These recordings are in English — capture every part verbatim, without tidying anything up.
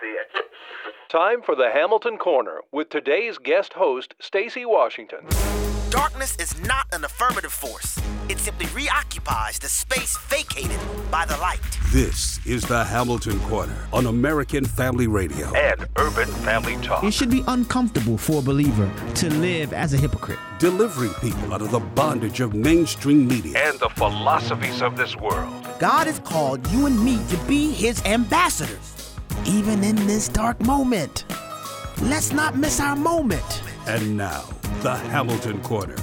Time for the Hamilton Corner with today's guest host, Stacey Washington. Darkness is not an affirmative force. It simply reoccupies the space vacated by the light. This is the Hamilton Corner on American Family Radio and Urban Family Talk. It should be uncomfortable for a believer to live as a hypocrite. Delivering people out of the bondage of mainstream media and the philosophies of this world. God has called you and me to be his ambassadors, even in this dark moment. Let's not miss our moment. And now, the Hamilton Corner.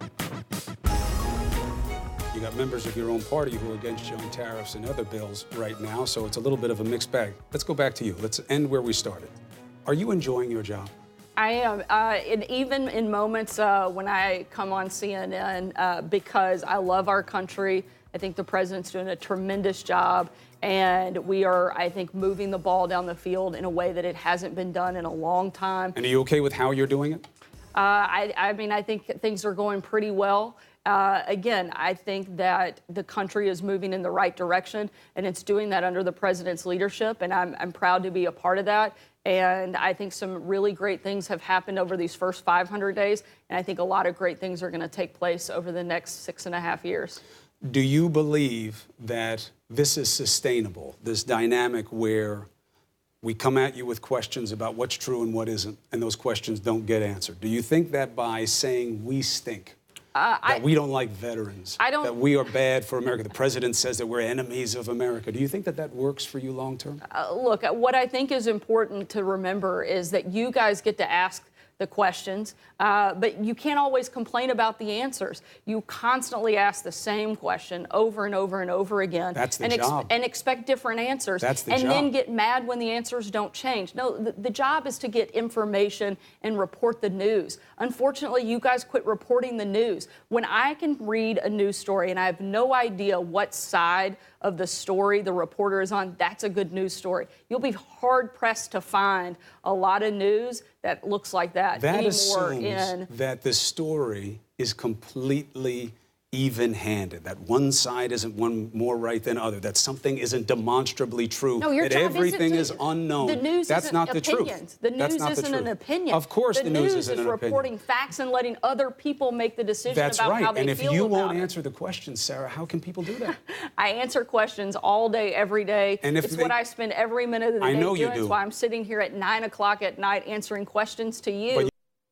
You got members of your own party who are against you on tariffs and other bills right now, so it's a little bit of a mixed bag. Let's go back to you. Let's end where we started. Are you enjoying your job? I am, uh, and even in moments uh, when I come on C N N, uh, because I love our country, I think the president's doing a tremendous job, and we are, I think, moving the ball down the field in a way that it hasn't been done in a long time. And are you okay with how you're doing it? Uh, I, I mean, I think things are going pretty well. Uh, again, I think that the country is moving in the right direction, and it's doing that under the president's leadership, and I'm, I'm proud to be a part of that. And I think some really great things have happened over these first five hundred days, and I think a lot of great things are going to take place over the next six and a half years. Do you believe that this is sustainable, this dynamic where we come at you with questions about what's true and what isn't, and those questions don't get answered? Do you think that by saying we stink, Uh, that I, we don't like veterans, I don't, that we are bad for America, the president says that we're enemies of America, do you think that that works for you long term? Uh, look, what I think is important to remember is that you guys get to ask the questions, uh, but you can't always complain about the answers. You constantly ask the same question over and over and over again. That's the and ex- job. And expect different answers. That's the and job. then get mad when the answers don't change. No, the, the job is to get information and report the news. Unfortunately, you guys quit reporting the news. When I can read a news story and I have no idea what side of the story the reporter is on, that's a good news story. You'll be hard-pressed to find a lot of news that looks like that, that anymore assumes in... that the story is completely even-handed, that one side isn't one more right than other, that something isn't demonstrably true, No, your that job everything isn't is to, unknown. The news That's isn't not the opinions. truth. The news That's not isn't the an truth. opinion. Of course the, the news, news isn't is an reporting opinion. facts and letting other people make the decision That's about right. how they and if feel you about won't it. answer the questions, Sarah, how can people do that? I answer questions all day, every day. And if it's they- what I spend every minute of the I day know doing. you do. It's why I'm sitting here at nine o'clock at night answering questions to you. But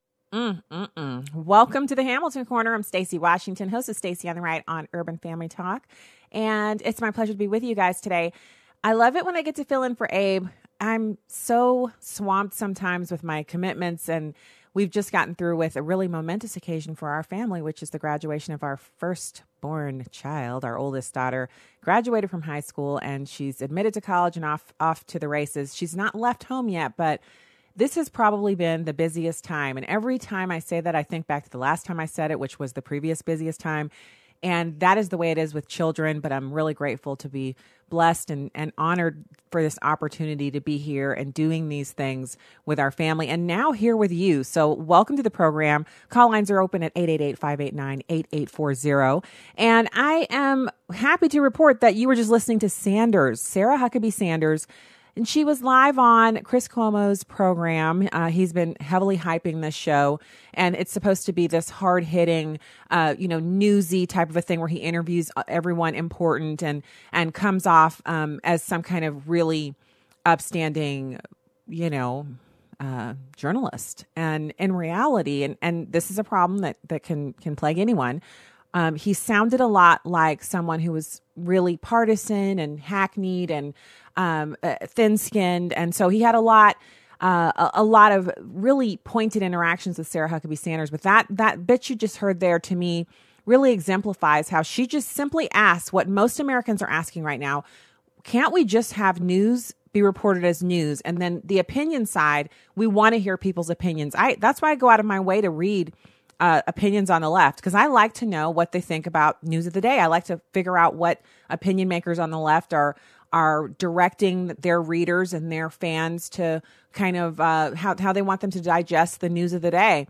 Mm, mm, mm. Welcome to the Hamilton Corner. I'm Stacey Washington, host of Stacey on the Right on Urban Family Talk. And it's my pleasure to be with you guys today. I love it when I get to fill in for Abe. I'm so swamped sometimes with my commitments, and we've just gotten through with a really momentous occasion for our family, which is the graduation of our firstborn child. Our oldest daughter graduated from high school, and she's admitted to college and off, off to the races. She's not left home yet, but this has probably been the busiest time. And every time I say that, I think back to the last time I said it, which was the previous busiest time. And that is the way it is with children. But I'm really grateful to be blessed and, and honored for this opportunity to be here and doing these things with our family. And now here with you. So welcome to the program. Call lines are open at eight eight eight, five eight nine, eight eight four zero. And I am happy to report that you were just listening to Sanders, Sarah Huckabee Sanders. And she was live on Chris Cuomo's program. Uh, he's been heavily hyping this show, and it's supposed to be this hard-hitting, uh, you know, newsy type of a thing where he interviews everyone important and and comes off um, as some kind of really upstanding, you know, uh, journalist. And in reality, and, and this is a problem that, that can can plague anyone, Um, he sounded a lot like someone who was really partisan and hackneyed and um, uh, thin-skinned. And so he had a lot, uh, a, a lot of really pointed interactions with Sarah Huckabee Sanders. But that, that bit you just heard there, to me, really exemplifies how she just simply asked what most Americans are asking right now. Can't we just have news be reported as news? And then the opinion side, we want to hear people's opinions. I That's why I go out of my way to read Uh, opinions on the left, because I like to know what they think about news of the day. I like to figure out what opinion makers on the left are are directing their readers and their fans to kind of uh, how how they want them to digest the news of the day.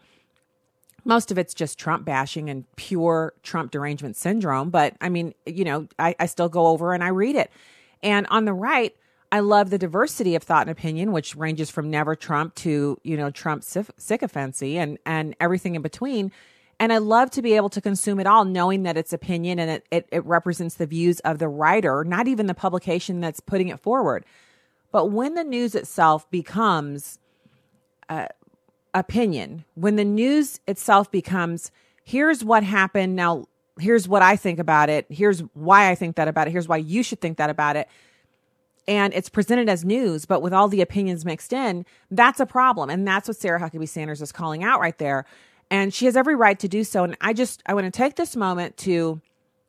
Most of it's just Trump bashing and pure Trump derangement syndrome. But I mean, you know, I, I still go over and I read it. And on the right, I love the diversity of thought and opinion, which ranges from never Trump to, you know, Trump sycophancy and, and everything in between. And I love to be able to consume it all, knowing that it's opinion and it, it, it represents the views of the writer, not even the publication that's putting it forward. But when the news itself becomes uh, opinion, when the news itself becomes, here's what happened, now here's what I think about it, here's why I think that about it, here's why you should think that about it, and it's presented as news, but with all the opinions mixed in, that's a problem. And that's what Sarah Huckabee Sanders is calling out right there. And she has every right to do so. And I just, I want to take this moment to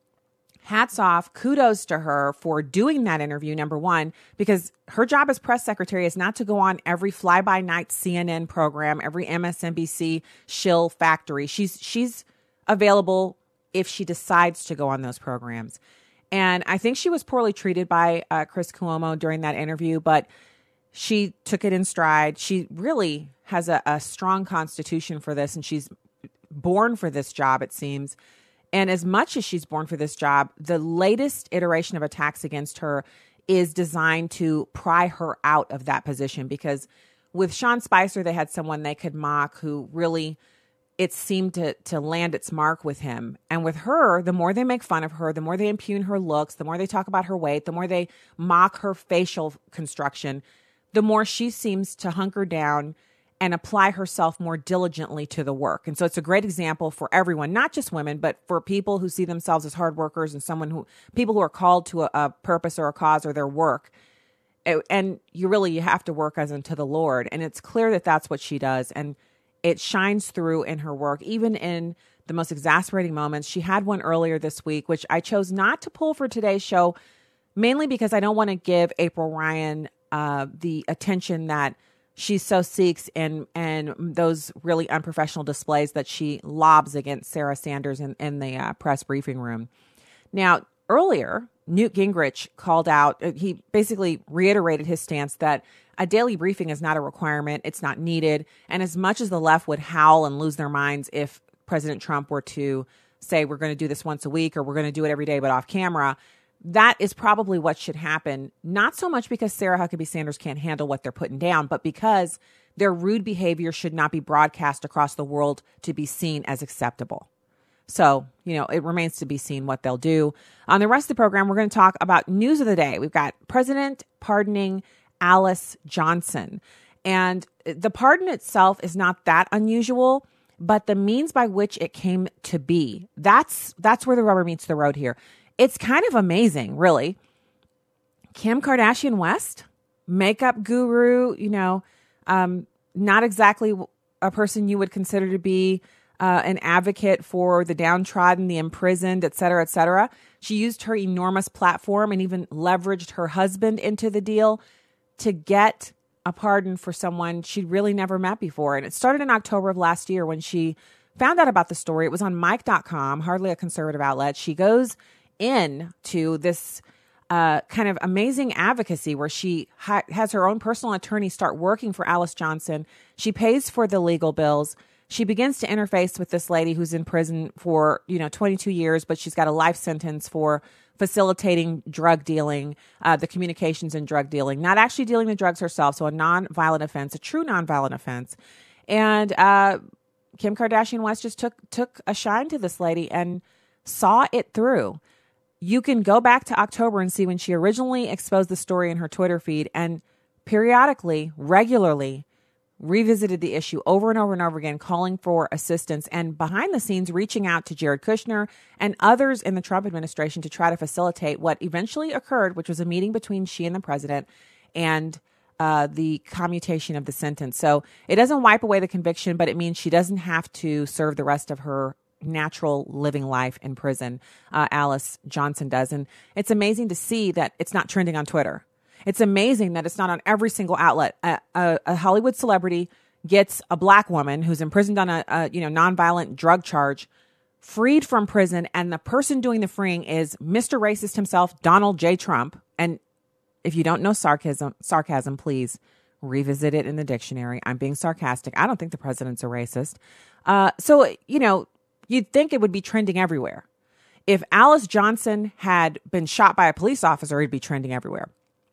hats off, kudos to her for doing that interview, number one, because her job as press secretary is not to go on every fly-by-night C N N program, every M S N B C shill factory. She's, she's available if she decides to go on those programs. And I think she was poorly treated by uh, Chris Cuomo during that interview, but she took it in stride. She really has a, a strong constitution for this, and she's born for this job, it seems. And as much as she's born for this job, the latest iteration of attacks against her is designed to pry her out of that position, because with Sean Spicer, they had someone they could mock who really, it seemed to to land its mark with him. And with her, the more they make fun of her, the more they impugn her looks, the more they talk about her weight, the more they mock her facial construction, the more she seems to hunker down and apply herself more diligently to the work. And so it's a great example for everyone, not just women, but for people who see themselves as hard workers and someone who, people who are called to a, a purpose or a cause or their work. And you really, you have to work as unto the Lord. And it's clear that that's what she does. And it shines through in her work, even in the most exasperating moments. She had one earlier this week, which I chose not to pull for today's show, mainly because I don't want to give April Ryan uh, the attention that she so seeks in, and those really unprofessional displays that she lobs against Sarah Sanders in, in the uh, press briefing room. Now, earlier, Newt Gingrich called out, he basically reiterated his stance that a daily briefing is not a requirement, it's not needed, and as much as the left would howl and lose their minds if President Trump were to say, we're going to do this once a week or we're going to do it every day but off camera, that is probably what should happen, not so much because Sarah Huckabee Sanders can't handle what they're putting down, but because their rude behavior should not be broadcast across the world to be seen as acceptable. So, you know, it remains to be seen what they'll do. On the rest of the program, we're going to talk about news of the day. We've got President pardoning Alice Johnson. And the pardon itself is not that unusual, but the means by which it came to be, that's that's where the rubber meets the road here. It's kind of amazing, really. Kim Kardashian West, makeup guru, you know, um, not exactly a person you would consider to be uh, an advocate for the downtrodden, the imprisoned, et cetera, et cetera. She used her enormous platform and even leveraged her husband into the deal to get a pardon for someone she'd really never met before. And it started in October of last year when she found out about the story. It was on Mike dot com, hardly a conservative outlet. She goes in to this uh, kind of amazing advocacy where she ha- has her own personal attorney start working for Alice Johnson. She pays for the legal bills. She begins to interface with this lady who's in prison for, you know, twenty-two years, but she's got a life sentence for facilitating drug dealing, uh, the communications in drug dealing, not actually dealing the drugs herself. So a non-violent offense, a true non-violent offense. And uh, Kim Kardashian West just took took a shine to this lady and saw it through. You can go back to October and see when she originally exposed the story in her Twitter feed and periodically, regularly revisited the issue over and over and over again, calling for assistance and behind the scenes reaching out to Jared Kushner and others in the Trump administration to try to facilitate what eventually occurred, which was a meeting between she and the president and uh, the commutation of the sentence. So it doesn't wipe away the conviction, but it means she doesn't have to serve the rest of her natural living life in prison. Uh, Alice Johnson does. And it's amazing to see that it's not trending on Twitter. It's amazing that it's not on every single outlet. A, a, a Hollywood celebrity gets a black woman who's imprisoned on a, a you know nonviolent drug charge, freed from prison, and the person doing the freeing is Mister Racist himself, Donald J. Trump. And if you don't know sarcasm, sarcasm, please revisit it in the dictionary. I'm being sarcastic. I don't think the president's a racist. Uh, so, you know, you'd think it would be trending everywhere. If Alice Johnson had been shot by a police officer, it'd be trending everywhere.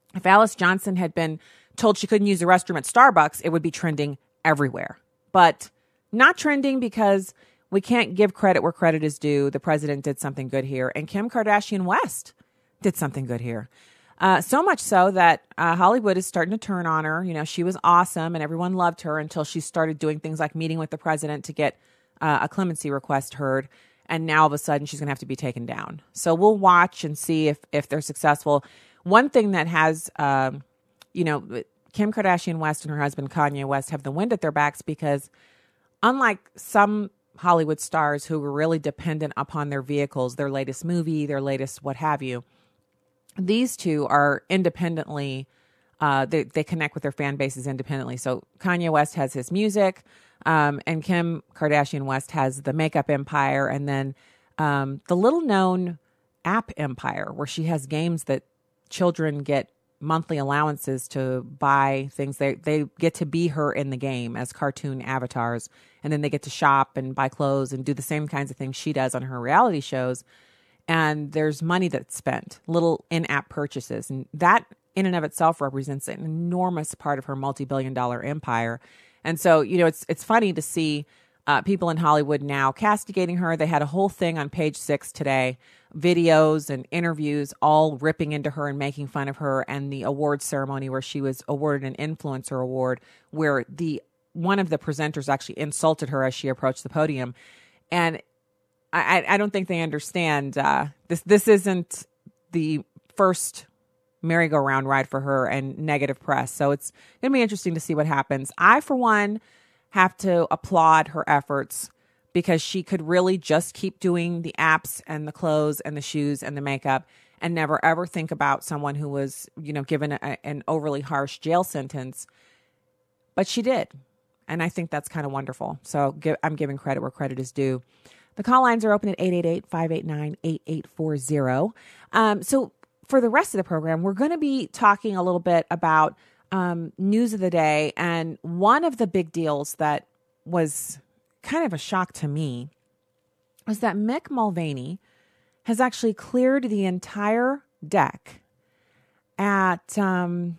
If Alice Johnson had been told she couldn't use the restroom at Starbucks, it would be trending everywhere. But not trending because we can't give credit where credit is due. The president did something good here, and Kim Kardashian West did something good here. Uh, so much so that uh, Hollywood is starting to turn on her. You know, she was awesome and everyone loved her until she started doing things like meeting with the president to get uh, a clemency request heard. And now all of a sudden she's going to have to be taken down. So we'll watch and see if, if they're successful. One thing that has, um, you know, Kim Kardashian West and her husband Kanye West have the wind at their backs because unlike some Hollywood stars who were really dependent upon their vehicles, their latest movie, their latest what have you, these two are independently, uh, they, they connect with their fan bases independently. So Kanye West has his music, um, and Kim Kardashian West has the makeup empire, and then um, the little known app empire where she has games that children get monthly allowances to buy things. They they get to be her in the game as cartoon avatars, and then they get to shop and buy clothes and do the same kinds of things she does on her reality shows. And there's money that's spent, little in-app purchases. And that in and of itself represents an enormous part of her multi-billion dollar empire. And so, you know, it's it's funny to see uh, people in Hollywood now castigating her. They had a whole thing on Page Six today, videos and interviews all ripping into her and making fun of her, and the awards ceremony where she was awarded an influencer award where the one of the presenters actually insulted her as she approached the podium. And I, I don't think they understand uh, this. This isn't the first merry-go-round ride for her and negative press. So it's going to be interesting to see what happens. I, for one, have to applaud her efforts because she could really just keep doing the apps and the clothes and the shoes and the makeup and never ever think about someone who was, you know, given a, an overly harsh jail sentence. But she did. And I think that's kind of wonderful. So give, I'm giving credit where credit is due. The call lines are open at eight eight eight, five eight nine, eight eight four zero. Um, so for the rest of the program, we're going to be talking a little bit about um, news of the day. And one of the big deals that was kind of a shock to me was that Mick Mulvaney has actually cleared the entire deck at um,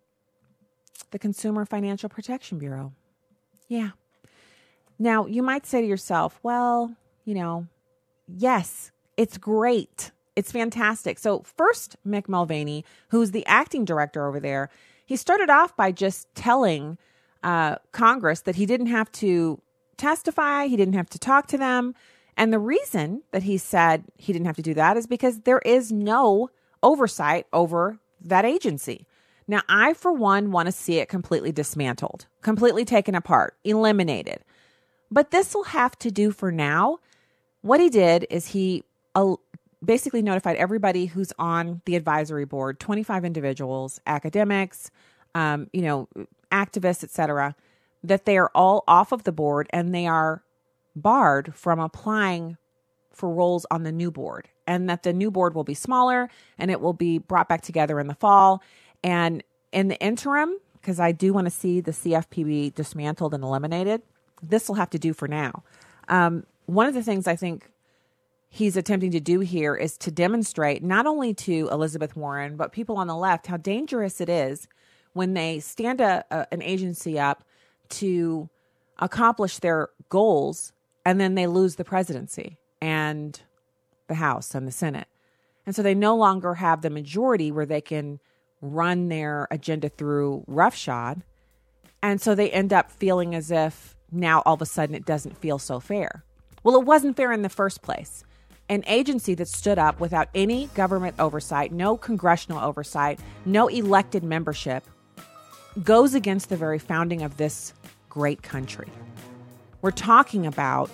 the Consumer Financial Protection Bureau. Yeah. Now, you might say to yourself, well, you know, yes, it's great. It's fantastic. So first, Mick Mulvaney, who's the acting director over there, he started off by just telling uh, Congress that he didn't have to testify. He didn't have to talk to them. And the reason that he said he didn't have to do that is because there is no oversight over that agency. Now, I, for one, want to see it completely dismantled, completely taken apart, eliminated. But this will have to do for now. What he did is he uh, basically notified everybody who's on the advisory board, twenty-five individuals, academics, um, you know, activists, et cetera, that they are all off of the board and they are barred from applying for roles on the new board, and that the new board will be smaller and it will be brought back together in the fall. And in the interim, because I do want to see the C F P B dismantled and eliminated, this will have to do for now. Um, one of the things I think he's attempting to do here is to demonstrate not only to Elizabeth Warren, but people on the left, how dangerous it is when they stand a, a, an agency up to accomplish their goals and then they lose the presidency and the House and the Senate. And so they no longer have the majority where they can run their agenda through roughshod. And so they end up feeling as if now all of a sudden it doesn't feel so fair. Well, it wasn't fair in the first place. An agency that stood up without any government oversight, no congressional oversight, no elected membership, goes against the very founding of this great country. We're talking about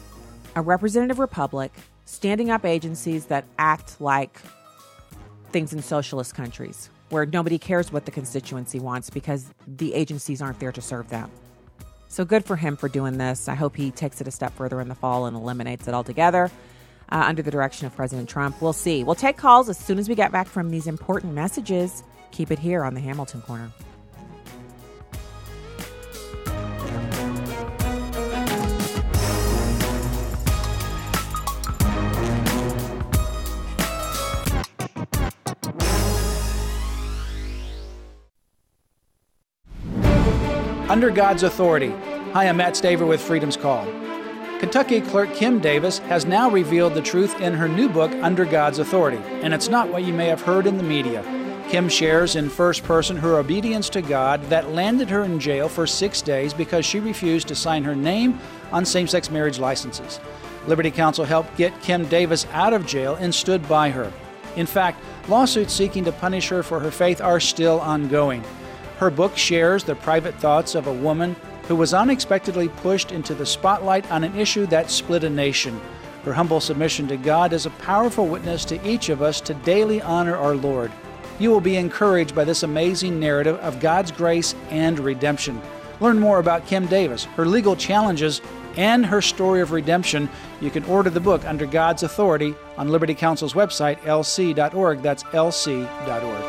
a representative republic standing up agencies that act like things in socialist countries where nobody cares what the constituency wants because the agencies aren't there to serve them. So good for him for doing this. I hope he takes it a step further in the fall and eliminates it altogether uh, under the direction of President Trump. We'll see. We'll take calls as soon as we get back from these important messages. Keep it here on the Hamilton Corner. Under God's Authority. Hi, I'm Matt Staver with Freedom's Call. Kentucky clerk Kim Davis has now revealed the truth in her new book, Under God's Authority, and it's not what you may have heard in the media. Kim shares in first person her obedience to God that landed her in jail for six days because she refused to sign her name on same-sex marriage licenses. Liberty Counsel helped get Kim Davis out of jail and stood by her. In fact, lawsuits seeking to punish her for her faith are still ongoing. Her book shares the private thoughts of a woman who was unexpectedly pushed into the spotlight on an issue that split a nation. Her humble submission to God is a powerful witness to each of us to daily honor our Lord. You will be encouraged by this amazing narrative of God's grace and redemption. Learn more about Kim Davis, her legal challenges, and her story of redemption. You can order the book Under God's Authority on Liberty Counsel's website, L C dot org. That's L C dot org.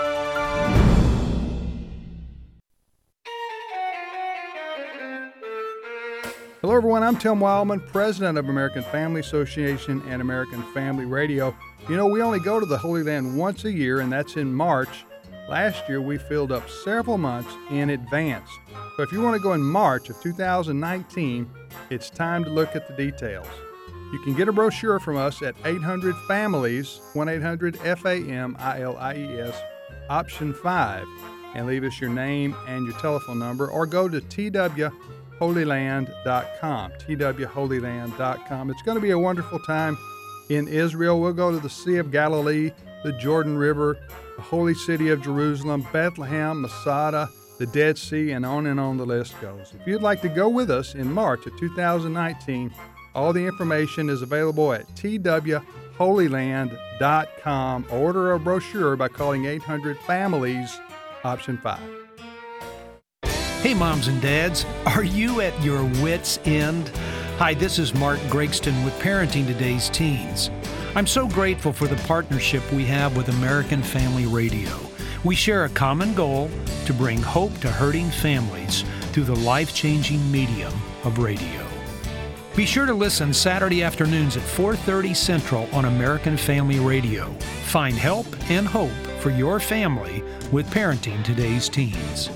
Hello, everyone. I'm Tim Wildman, president of American Family Association and American Family Radio. You know, we only go to the Holy Land once a year, and that's in March. Last year, we filled up several months in advance. So if you want to go in March of two thousand nineteen, it's time to look at the details. You can get a brochure from us at eight hundred families, one eight hundred F A M I L I E S, option five, and leave us your name and your telephone number, or go to T W holy land dot com, T W holy land dot com. It's going to be a wonderful time in Israel. We'll go to the Sea of Galilee, the Jordan River, the holy city of Jerusalem, Bethlehem, Masada, the Dead Sea, and on and on the list goes. If you'd like to go with us in March of two thousand nineteen, all the information is available at T W holy land dot com. Order a brochure by calling eight hundred families, option five. Hey, moms and dads, are you at your wits' end? Hi, this is Mark Gregston with Parenting Today's Teens. I'm so grateful for the partnership we have with American Family Radio. We share a common goal to bring hope to hurting families through the life-changing medium of radio. Be sure to listen Saturday afternoons at four thirty Central on American Family Radio. Find help and hope for your family with Parenting Today's Teens.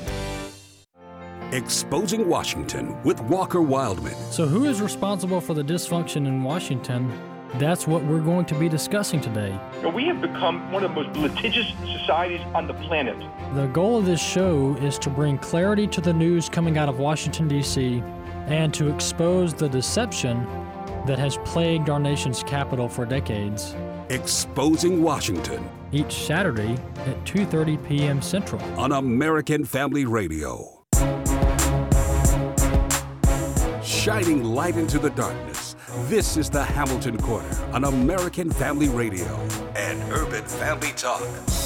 Exposing Washington with Walker Wildman. So who is responsible for the dysfunction in Washington? That's what we're going to be discussing today. We have become one of the most litigious societies on the planet. The goal of this show is to bring clarity to the news coming out of Washington, D C, and to expose the deception that has plagued our nation's capital for decades. Exposing Washington. Each Saturday at two thirty p.m. Central. On American Family Radio. Shining light into the darkness. This is the Hamilton Corner on American Family Radio and Urban Family Talk.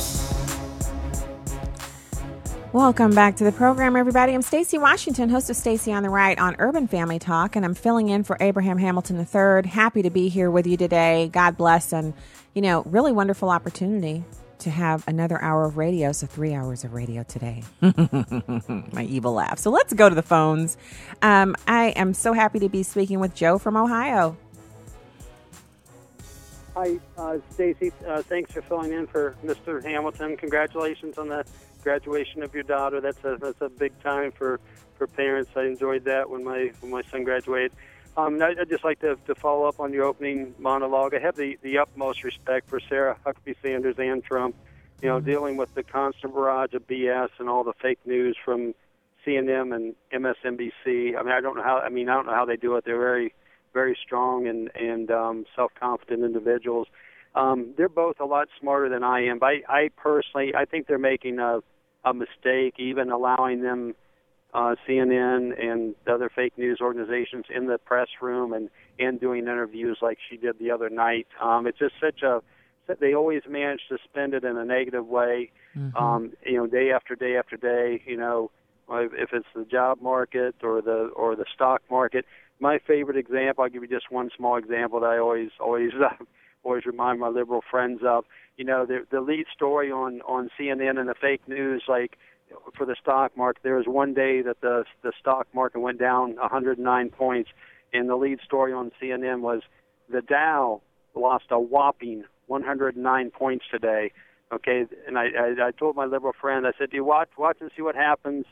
Welcome back to the program, everybody. I'm Stacy Washington, host of Stacy on the Right on Urban Family Talk, and I'm filling in for Abraham Hamilton the third. Happy to be here with you today. God bless, and, you know, really wonderful opportunity to have another hour of radio, so three hours of radio today. My evil laugh. So let's go to the phones. Um, I am so happy to be speaking with Joe from Ohio. Hi, uh, Stacy. Uh, thanks for filling in for Mister Hamilton. Congratulations on the graduation of your daughter. That's a that's a big time for, for parents. I enjoyed that when my when my son graduated. Um, I'd just like to, to follow up on your opening monologue. I have the, the utmost respect for Sarah Huckabee Sanders and Trump, you know, mm-hmm. dealing with the constant barrage of B S and all the fake news from C N N and M S N B C. I mean, I don't know how. I mean, I don't know how they do it. They're very, very strong and and um, self-confident individuals. Um, they're both a lot smarter than I am. But I, I personally, I think they're making a, a mistake, even allowing them. Uh, C N N and other fake news organizations in the press room and, and doing interviews like she did the other night. Um, it's just such a, they always manage to spend it in a negative way, mm-hmm. um, you know, day after day after day, you know, if it's the job market or the or the stock market. My favorite example, I'll give you just one small example that I always, always, uh, always remind my liberal friends of. You know, the, the lead story on, on C N N and the fake news, like, for the stock market, there was one day that the the stock market went down one hundred nine points, and the lead story on C N N was the Dow lost a whopping one hundred nine points today. Okay, and I, I, I told my liberal friend, I said, "Do you watch watch and see what happens?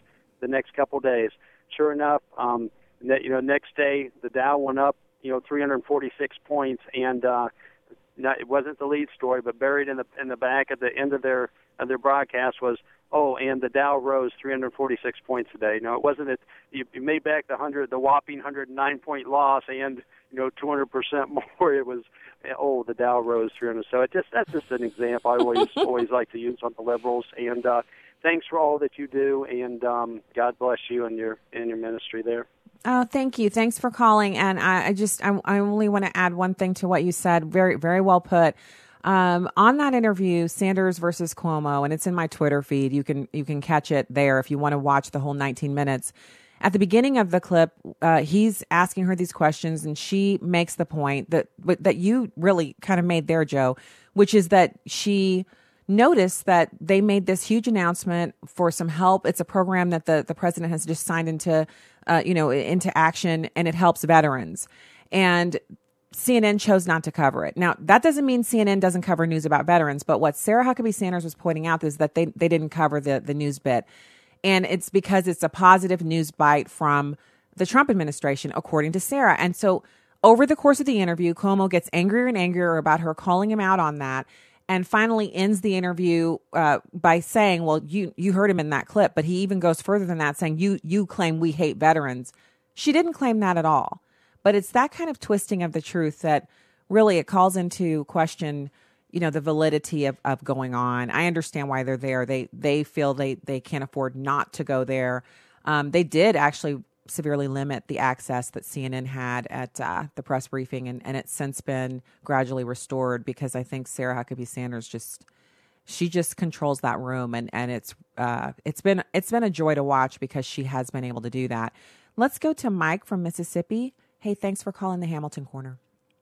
the next couple of days. Sure enough, um, you know, next day the Dow went up, you know, three hundred forty-six points, and uh, not, it wasn't the lead story, but buried in the in the back at the end of their of their broadcast was, oh, and the Dow rose three hundred forty-six points today. No, it wasn't. It you, you made back the hundred, the whopping one hundred nine point loss, and you know, two hundred percent more. It was, oh, the Dow rose three hundred. So it just that's just an example I always always like to use on the liberals. And uh, thanks for all that you do, and um, God bless you and your and your ministry there. Oh, thank you. Thanks for calling. And I, I just, I, I only want to add one thing to what you said. Very, very well put. Um, on that interview, Sanders versus Cuomo, and it's in my Twitter feed. You can, you can catch it there if you want to watch the whole nineteen minutes. At the beginning of the clip, uh, he's asking her these questions, and she makes the point that, that you really kind of made there, Joe, which is that she noticed that they made this huge announcement for some help. It's a program that the, the president has just signed into, uh, you know, into action, and it helps veterans. And C N N chose not to cover it. Now, that doesn't mean C N N doesn't cover news about veterans, but what Sarah Huckabee Sanders was pointing out is that they, they didn't cover the, the news bit. And it's because it's a positive news bite from the Trump administration, according to Sarah. And so over the course of the interview, Cuomo gets angrier and angrier about her calling him out on that, and finally ends the interview uh, by saying, well, you you heard him in that clip, but he even goes further than that, saying, you you claim we hate veterans. She didn't claim that at all. But it's that kind of twisting of the truth that really it calls into question, you know, the validity of, of going on. I understand why they're there. They they feel they, they can't afford not to go there. Um, they did actually severely limit the access that C N N had at uh, the press briefing, and, and it's since been gradually restored because I think Sarah Huckabee Sanders just she just controls that room, and and it's uh, it's been it's been a joy to watch because she has been able to do that. Let's go to Mike from Mississippi. Hey, thanks for calling the Hamilton Corner.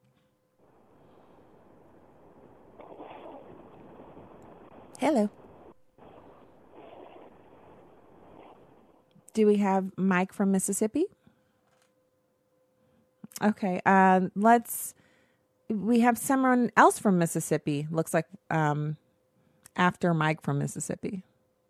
Hello. Do we have Mike from Mississippi? Okay, uh, let's. We have someone else from Mississippi. Looks like um, after Mike from Mississippi.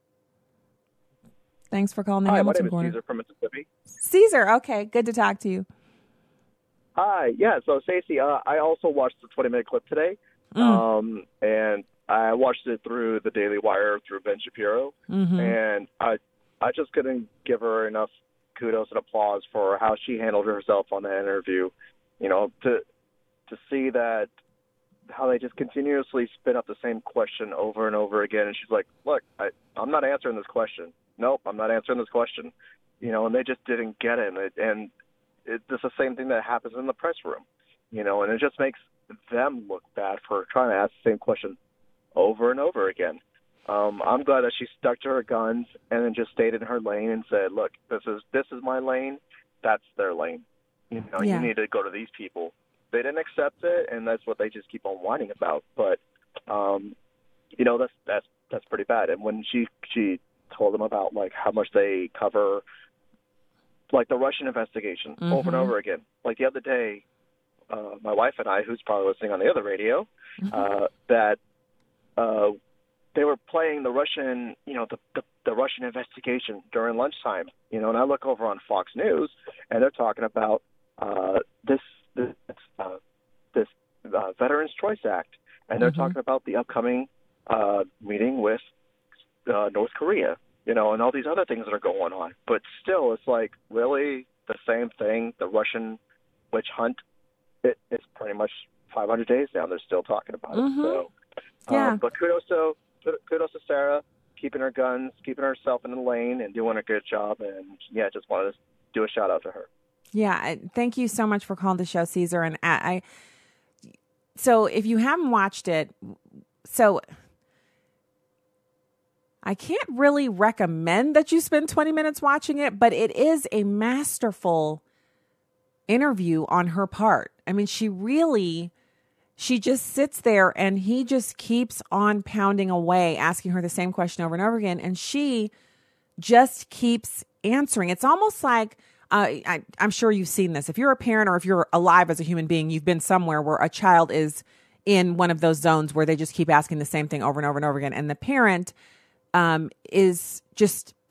Thanks for calling the Hi, Hamilton my name Corner. is Caesar from Mississippi. Caesar, okay, good to talk to you. Hi, yeah. So Stacey, uh, I also watched the twenty-minute clip today, Mm. um, and I watched it through the Daily Wire through Ben Shapiro, Mhm. and I I just couldn't give her enough kudos and applause for how she handled herself on that interview. You know, to to see that how they just continuously spin up the same question over and over again, and she's like, "Look, I, I'm not answering this question. Nope, I'm not answering this question." You know, and they just didn't get it, and, it, and it's the same thing that happens in the press room. You know, and it just makes them look bad for trying to ask the same question over and over again. Um, I'm glad that she stuck to her guns and then just stayed in her lane and said, "Look, this is this is my lane. That's their lane. You know, Yeah. you need to go to these people." They didn't accept it, and that's what they just keep on whining about. But, um, you know, that's that's that's pretty bad. And when she she told them about like how much they cover, like the Russian investigation Mhm. over and over again. Like the other day, uh, my wife and I, who's probably listening on the other radio, uh, that. Uh, They were playing the Russian, you know, the, the the Russian investigation during lunchtime, you know, and I look over on Fox News, and they're talking about uh, this this uh, this uh, Veterans Choice Act, and they're Mhm. talking about the upcoming uh, meeting with uh, North Korea, you know, and all these other things that are going on. But still, it's like really the same thing. The Russian witch hunt, it, it's pretty much five hundred days now. They're still talking about Mhm. it. So, Yeah. um, but kudos to kudos to Sarah, keeping her guns, keeping herself in the lane, and doing a good job. And yeah, just wanted to do a shout out to her. Yeah, I- thank you so much for calling the show, Caesar. And I, I so if you haven't watched it, so I can't really recommend that you spend twenty minutes watching it, but it is a masterful interview on her part. I mean, she really, she just sits there and he just keeps on pounding away, asking her the same question over and over again. And she just keeps answering. It's almost like, uh, I, I'm sure you've seen this. If you're a parent or if you're alive as a human being, you've been somewhere where a child is in one of those zones where they just keep asking the same thing over and over and over again. And the parent um, is just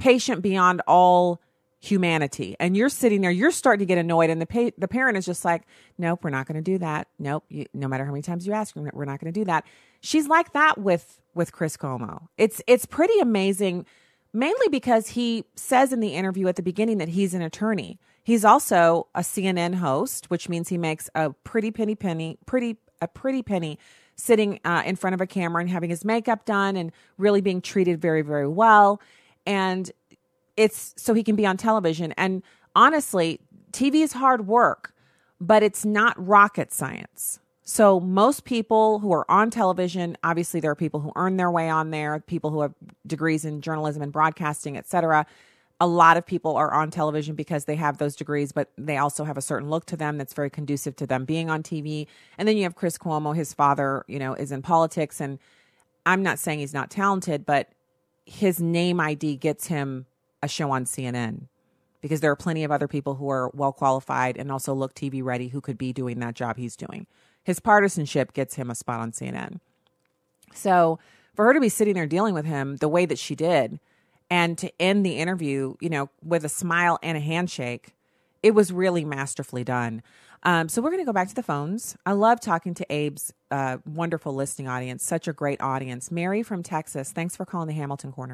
patient beyond all humanity. And you're sitting there, you're starting to get annoyed. And the pa- the parent is just like, nope, we're not going to do that. Nope. You, no matter how many times you ask, we're not going to do that. She's like that with, with Chris Cuomo. It's, it's pretty amazing, mainly because he says in the interview at the beginning that he's an attorney. He's also a C N N host, which means he makes a pretty penny penny, pretty, a pretty penny sitting uh, in front of a camera and having his makeup done and really being treated very, very well. And it's so he can be on television. And honestly, T V is hard work, but it's not rocket science. So most people who are on television, obviously there are people who earn their way on there, people who have degrees in journalism and broadcasting, et cetera. A lot of people are on television because they have those degrees, but they also have a certain look to them that's very conducive to them being on T V. And then you have Chris Cuomo, his father, you know, is in politics. And I'm not saying he's not talented, but his name I D gets him a show on C N N because there are plenty of other people who are well qualified and also look T V ready who could be doing that job he's doing. His partisanship gets him a spot on C N N. So for her to be sitting there dealing with him the way that she did, and to end the interview, you know, with a smile and a handshake, it was really masterfully done. Um, so we're going to go back to the phones. I love talking to Abe's uh, wonderful listening audience, such a great audience. Mary from Texas, thanks for calling the Hamilton Corner.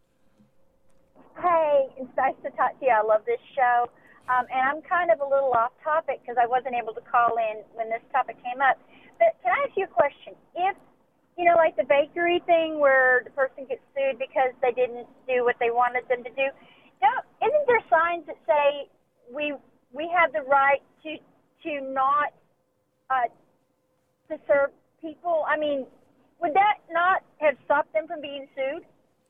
Hey, it's nice to talk to you. I love this show. Um, and I'm kind of a little off topic because I wasn't able to call in when this topic came up. But can I ask you a question? If You know, like the bakery thing where the person gets sued because they didn't do what they wanted them to do. Don't, isn't there signs that say we we have the right to to not uh, to serve people? I mean, would that not have stopped them from being sued?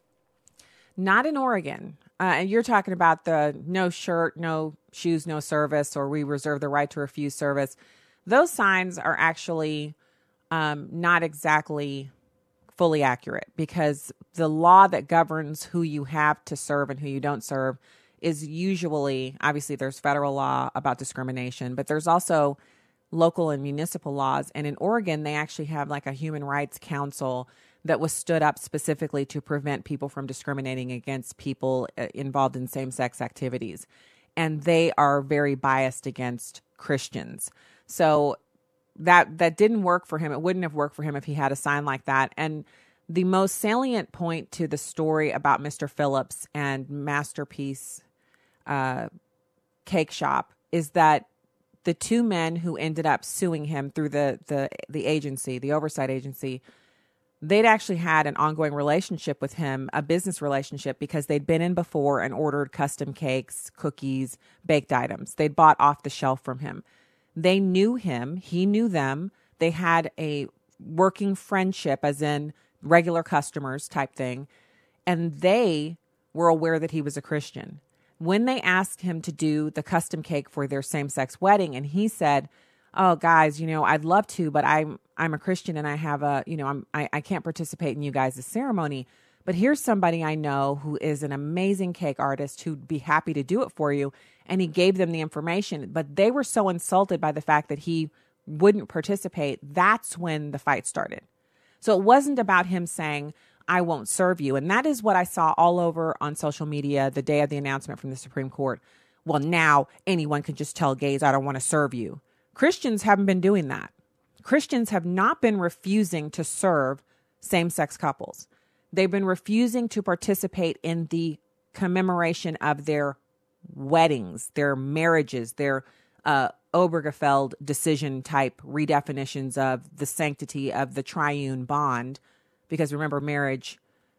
Not in Oregon. Uh, and you're talking about the no shirt, no shoes, no service, or we reserve the right to refuse service. Those signs are actually Um, not exactly fully accurate because the law that governs who you have to serve and who you don't serve is usually, obviously there's federal law about discrimination, but there's also local and municipal laws. And in Oregon, they actually have like a human rights council that was stood up specifically to prevent people from discriminating against people involved in same-sex activities. And they are very biased against Christians. So That that didn't work for him. It wouldn't have worked for him if he had a sign like that. And the most salient point to the story about Mister Phillips and Masterpiece uh, Cake Shop is that the two men who ended up suing him through the the the agency, the oversight agency, they'd actually had an ongoing relationship with him, a business relationship, because they'd been in before and ordered custom cakes, cookies, baked items. They'd bought off the shelf from him. They knew him. He knew them. They had a working friendship, as in regular customers type thing. And they were aware that he was a Christian. When they asked him to do the custom cake for their same-sex wedding, and he said, oh, guys, you know, I'd love to, but I'm I'm a Christian and I have a, you know, I'm, I, I can't participate in you guys' ceremony. But here's somebody I know who is an amazing cake artist who'd be happy to do it for you. And he gave them the information. But they were so insulted by the fact that he wouldn't participate. That's when the fight started. So it wasn't about him saying, I won't serve you. And that is what I saw all over on social media the day of the announcement from the Supreme Court. Well, now anyone can just tell gays, I don't want to serve you. Christians haven't been doing that. Christians have not been refusing to serve same-sex couples. They've been refusing to participate in the commemoration of their weddings, their marriages, their uh, Obergefell decision type redefinitions of the sanctity of the triune bond. Because remember, marriage,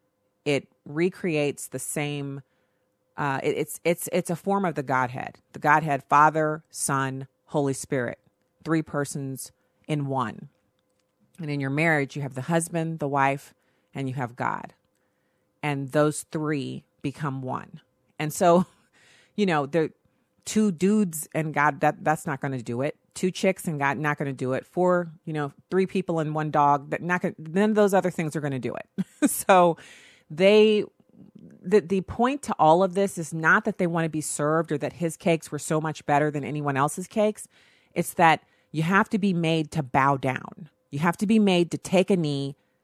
it recreates the same, uh, it, it's it's it's a form of the Godhead. The Godhead, Father, Son, Holy Spirit, three persons in one. And in your marriage, you have the husband, the wife, and you have God. And those three become one. And so, you know, the two dudes and God, that that's not going to do it. Two chicks and God, not going to do it. Four, you know, three people and one dog, that not gonna, then those other things are going to do it. So they, the, the point to all of this is not that they want to be served or that his cakes were so much better than anyone else's cakes. It's that you have to be made to bow down. You have to be made to take a knee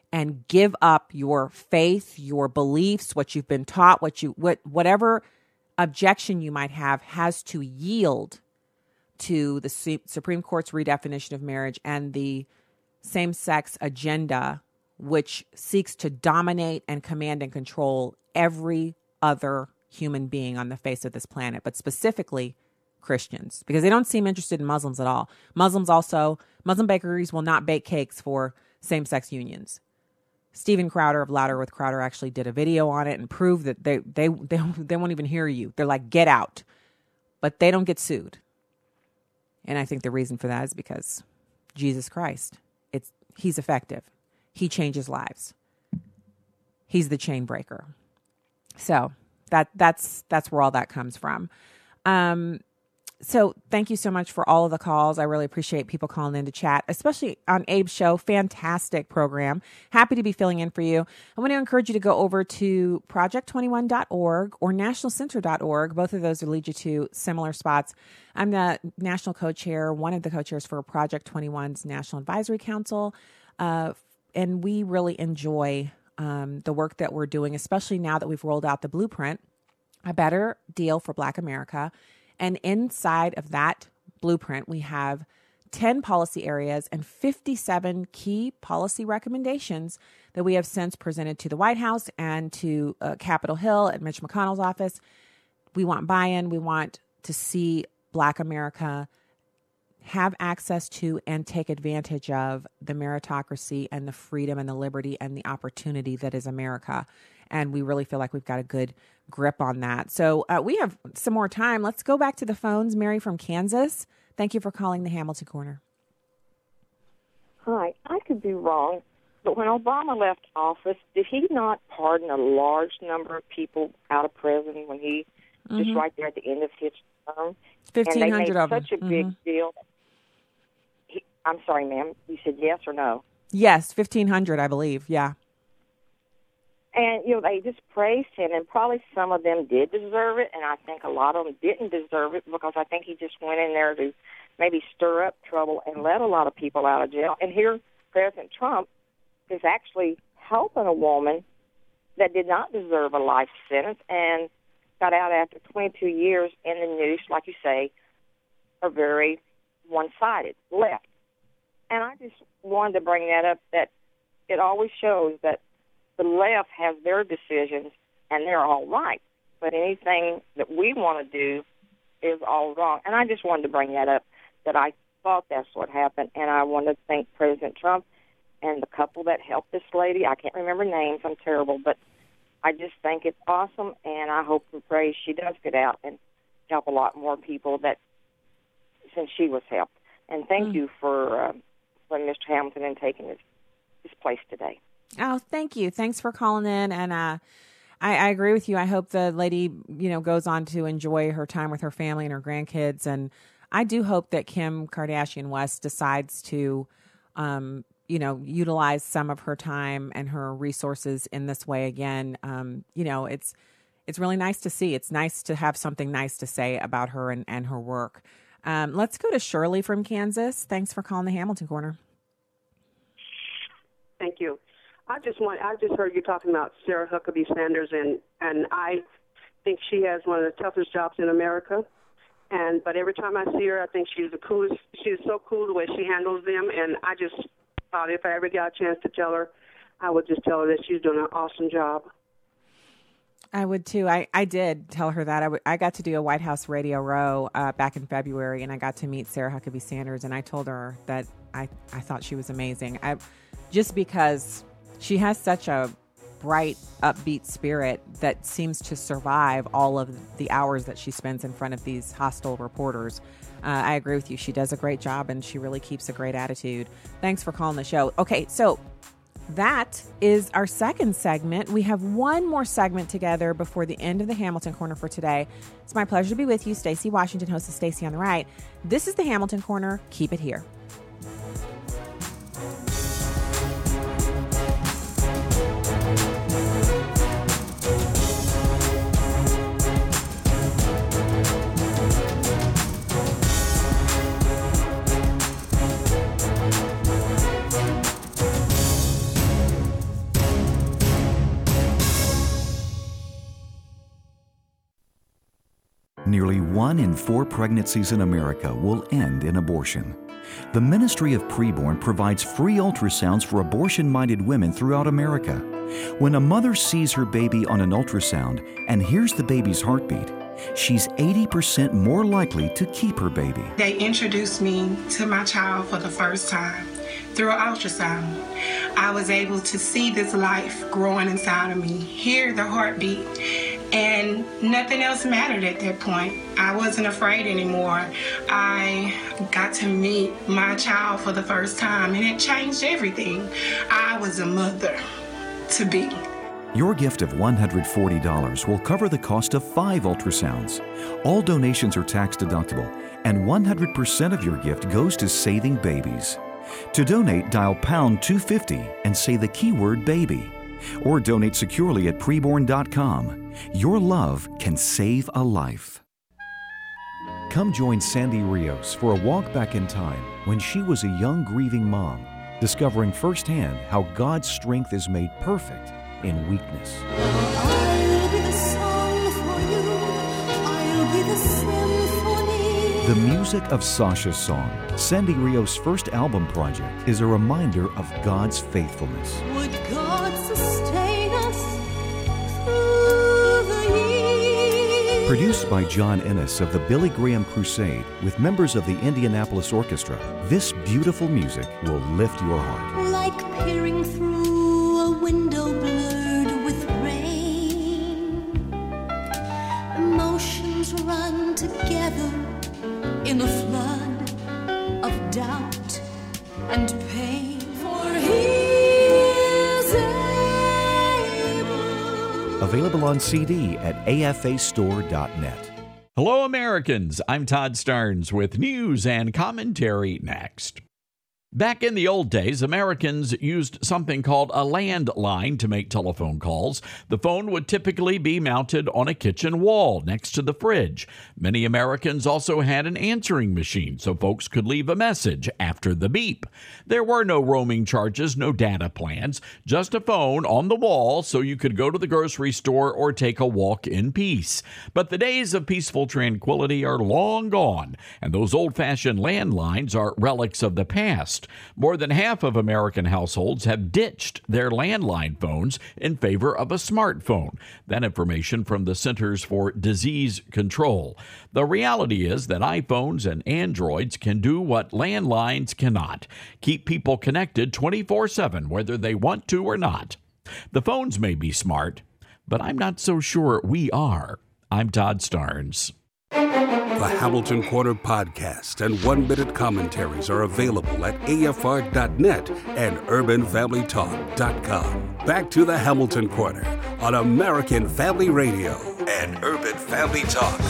and give up your faith, your beliefs, what you've been taught, what you what whatever objection you might have has to yield to the Supreme Court's redefinition of marriage and the same-sex agenda, which seeks to dominate and command and control every other human being on the face of this planet, but specifically Christians, because they don't seem interested in Muslims at all. Muslims also, Muslim bakeries will not bake cakes for same-sex unions. Steven Crowder of Louder with Crowder actually did a video on it and proved that they they they, they won't even hear you. They're like, get out. But they don't get sued. And I think the reason for that is because Jesus Christ, it's he's effective. He changes lives. He's the chain breaker. So that that's that's where all that comes from. Um, so thank you so much for all of the calls. I really appreciate people calling in to chat, especially on Abe's show. Fantastic program. Happy to be filling in for you. I want to encourage you to go over to project twenty-one dot org or national center dot org. Both of those will lead you to similar spots. I'm the national co-chair, one of the co-chairs for Project twenty-one's National Advisory Council. Uh, and we really enjoy um, the work that we're doing, especially now that we've rolled out the blueprint, A Better Deal for Black America. And inside of that blueprint, we have ten policy areas and fifty-seven key policy recommendations that we have since presented to the White House and to uh, Capitol Hill at Mitch McConnell's office. We want buy-in. We want to see Black America have access to and take advantage of the meritocracy and the freedom and the liberty and the opportunity that is America. And we really feel like we've got a good grip on that. So uh, we have some more time. Let's go back to the phones. Mary from Kansas. Thank you for calling the Hamilton Corner. Hi. I could be wrong, but when Obama left office, did he not pardon a large number of people out of prison when he, mm-hmm. just right there at the end of his term? fifteen hundred of them. And they made such a mm-hmm. big deal. He, I'm sorry, ma'am. You said yes or no? Yes, fifteen hundred, I believe. Yeah. And, you know, they just praised him, and probably some of them did deserve it, and I think a lot of them didn't deserve it because I think he just went in there to maybe stir up trouble and let a lot of people out of jail. And here President Trump is actually helping a woman that did not deserve a life sentence and got out after twenty-two years, and the news, like you say, are very one-sided, left. And I just wanted to bring that up, that it always shows that the left has their decisions, and they're all right. But anything that we want to do is all wrong. And I just wanted to bring that up, that I thought that's what happened. And I want to thank President Trump and the couple that helped this lady. I can't remember names. I'm terrible. But I just think it's awesome, and I hope and pray she does get out and help a lot more people that since she was helped. And thank mm. you for, uh, for Mister Hamilton and taking his, his place today. Oh, thank you. Thanks for calling in. And uh, I, I agree with you. I hope the lady, you know, goes on to enjoy her time with her family and her grandkids. And I do hope that Kim Kardashian West decides to, um, you know, utilize some of her time and her resources in this way again. Um, you know, it's it's really nice to see. It's nice to have something nice to say about her and, and her work. Um, let's go to Shirley from Kansas. Thanks for calling the Hamilton Corner. Thank you. I just want, I just heard you talking about Sarah Huckabee Sanders, and, and I think she has one of the toughest jobs in America. And but every time I see her, I think she's the coolest. She's so cool the way she handles them. And I just thought if I ever got a chance to tell her, I would just tell her that she's doing an awesome job. I would too. I, I did tell her that. I, w- I got to do a White House Radio Row uh, back in February, and I got to meet Sarah Huckabee Sanders, and I told her that I, I thought she was amazing. I just because she has such a bright, upbeat spirit that seems to survive all of the hours that she spends in front of these hostile reporters. Uh, I agree with you. She does a great job, and she really keeps a great attitude. Thanks for calling the show. Okay, so that is our second segment. We have one more segment together before the end of the Hamilton Corner for today. It's my pleasure to be with you. Stacey Washington, host of Stacey on the Right. This is the Hamilton Corner. Keep it here. Nearly one in four pregnancies in America will end in abortion. The Ministry of Preborn provides free ultrasounds for abortion-minded women throughout America. When a mother sees her baby on an ultrasound and hears the baby's heartbeat, she's eighty percent more likely to keep her baby. They introduced me to my child for the first time through an ultrasound. I was able to see this life growing inside of me, hear the heartbeat, and nothing else mattered at that point. I wasn't afraid anymore. I got to meet my child for the first time, and it changed everything. I was a mother to be. Your gift of one hundred forty dollars will cover the cost of five ultrasounds. All donations are tax deductible, and one hundred percent of your gift goes to saving babies. To donate, dial pound two fifty and say the keyword baby. Or donate securely at preborn dot com. Your love can save a life. Come join Sandy Rios for a walk back in time when she was a young grieving mom, discovering firsthand how God's strength is made perfect in weakness. I'll be the song for you. I'll be the symphony. The music of Sasha's song, Sandy Rios' first album project, is a reminder of God's faithfulness. Would God sustain us through the years? Produced by John Ennis of the Billy Graham Crusade with members of the Indianapolis Orchestra, this beautiful music will lift your heart. Like peering through a window blurred with rain. Emotions run together in a flood of doubt and pain. For he is able. Available on C D at A F A store dot net. Hello, Americans. I'm Todd Starnes with news and commentary next. Back in the old days, Americans used something called a landline to make telephone calls. The phone would typically be mounted on a kitchen wall next to the fridge. Many Americans also had an answering machine so folks could leave a message after the beep. There were no roaming charges, no data plans, just a phone on the wall so you could go to the grocery store or take a walk in peace. But the days of peaceful tranquility are long gone, and those old-fashioned landlines are relics of the past. More than half of American households have ditched their landline phones in favor of a smartphone. That information from the Centers for Disease Control. The reality is that iPhones and Androids can do what landlines cannot: keep people connected twenty-four seven, whether they want to or not. The phones may be smart, but I'm not so sure we are. I'm Todd Starnes. The Hamilton Corner podcast and one-minute commentaries are available at A F R dot net and urban family talk dot com. Back to the Hamilton Corner on American Family Radio and Urban Family Talk.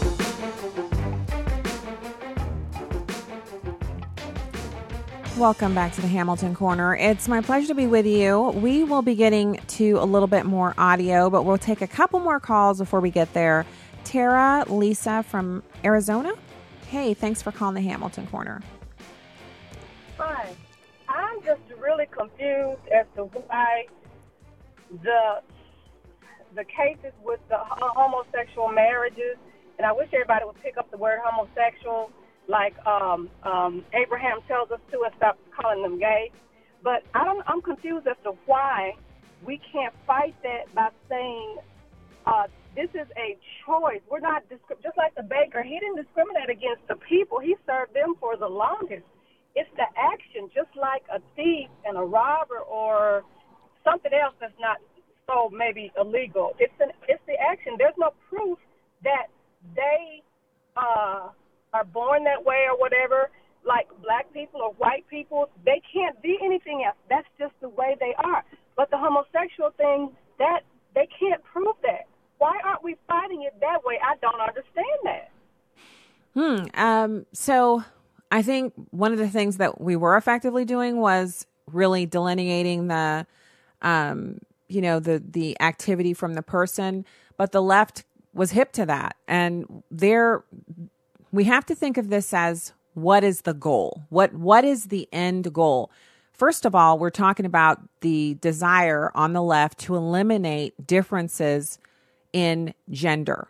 Welcome back to the Hamilton Corner. It's my pleasure to be with you. We will be getting to a little bit more audio, but we'll take a couple more calls before we get there. Tara Lisa from Arizona. Hey, thanks for calling the Hamilton Corner. Hi. I'm just really confused as to why the the cases with the homosexual marriages, and I wish everybody would pick up the word homosexual like um, um, Abraham tells us to, and stop calling them gay. But I don't, I'm confused as to why we can't fight that by saying uh, this is a choice. We're not, disc- just like the baker, he didn't discriminate against the people. He served them for the longest. It's the action, just like a thief and a robber or something else that's not so maybe illegal. It's an, it's the action. There's no proof that they uh, are born that way or whatever, like black people or white people. They can't be anything else. That's just the way they are. But the homosexual thing, that they can't prove that. Why aren't we fighting it that way? I don't understand that. Hmm. Um, so I think one of the things that we were effectively doing was really delineating the, um, you know, the, the activity from the person, but the left was hip to that. And there, we have to think of this as, what is the goal? What, what is the end goal? First of all, we're talking about the desire on the left to eliminate differences in gender.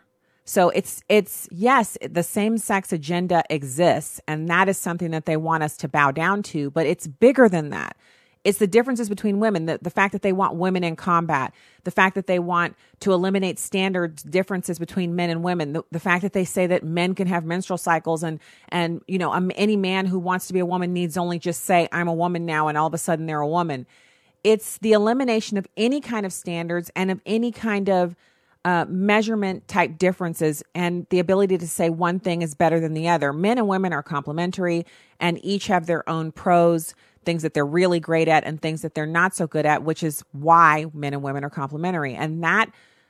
So it's, it's, yes, the same sex agenda exists, and that is something that they want us to bow down to, but it's bigger than that. It's the differences between women, the, the fact that they want women in combat, the fact that they want to eliminate standards differences between men and women, the, the fact that they say that men can have menstrual cycles, and, and, you know, um, any man who wants to be a woman needs only just say, I'm a woman now, and all of a sudden they're a woman. It's the elimination of any kind of standards and of any kind of Uh, measurement type differences, and the ability to say one thing is better than the other. Men and women are complementary and each have their own pros, things that they're really great at and things that they're not so good at, which is why men and women are complementary. And that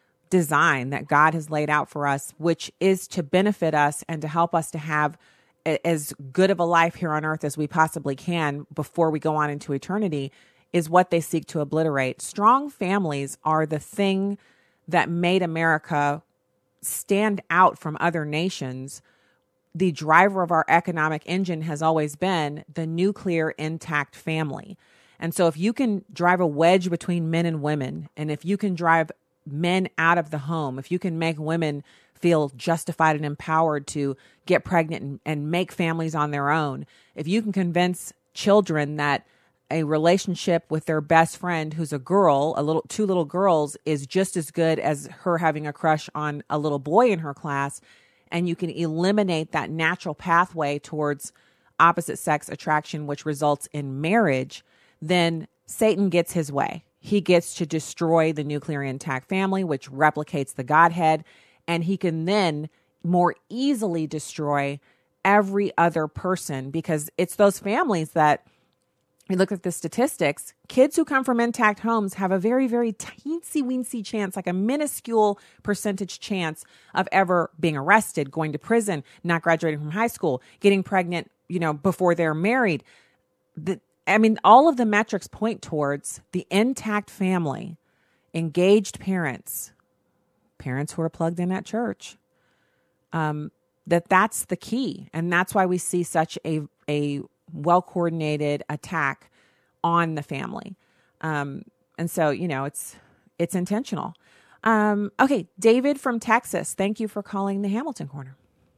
design that God has laid out for us, which is to benefit us and to help us to have a, as good of a life here on earth as we possibly can before we go on into eternity, is what they seek to obliterate. Strong families are the thing that made America stand out from other nations. The driver of our economic engine has always been the nuclear intact family. And so if you can drive a wedge between men and women, and if you can drive men out of the home, if you can make women feel justified and empowered to get pregnant and, and make families on their own, if you can convince children that a relationship with their best friend who's a girl, a little, two little girls, is just as good as her having a crush on a little boy in her class, and you can eliminate that natural pathway towards opposite sex attraction, which results in marriage, then Satan gets his way. He gets to destroy the nuclear intact family, which replicates the Godhead, and he can then more easily destroy every other person, because it's those families that, you look at the statistics, kids who come from intact homes have a very, very teensy-weensy chance, like a minuscule percentage chance of ever being arrested, going to prison, not graduating from high school, getting pregnant, you know, before they're married. The, I mean, all of the metrics point towards the intact family, engaged parents, parents who are plugged in at church, um, that that's the key. And that's why we see such a, a well-coordinated attack on the family. Um, and so, you know, it's, it's intentional. Um, okay. David from Texas, thank you for calling the Hamilton Corner.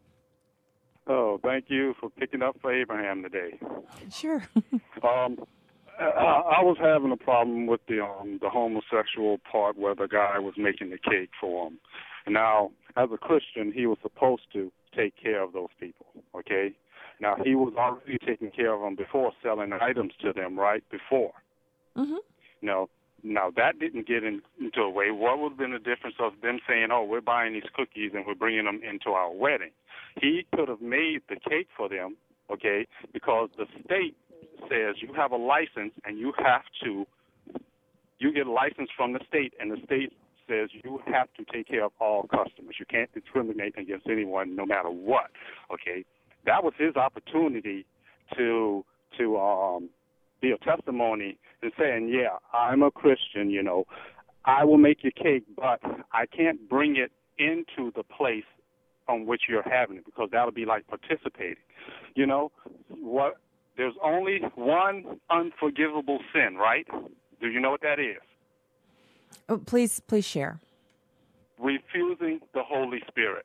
Oh, thank you for picking up for Abraham today. Sure. um, I, I was having a problem with the, um, the homosexual part where the guy was making the cake for him. Now, as a Christian, he was supposed to take care of those people. Okay. Now, he was already taking care of them before, selling items to them, right, before. Mm-hmm. Now, now, that didn't get in, into a way. What would have been the difference of them saying, oh, we're buying these cookies and we're bringing them into our wedding? He could have made the cake for them, okay, because the state says you have a license and you have to, you get a license from the state, and the state says you have to take care of all customers. You can't discriminate against anyone no matter what, okay? That was his opportunity to to um, be a testimony and saying, yeah, I'm a Christian, you know. I will make your cake, but I can't bring it into the place on which you're having it, because that would be like participating. You know, what? There's only one unforgivable sin, right? Do you know what that is? Oh, please, please share. Refusing the Holy Spirit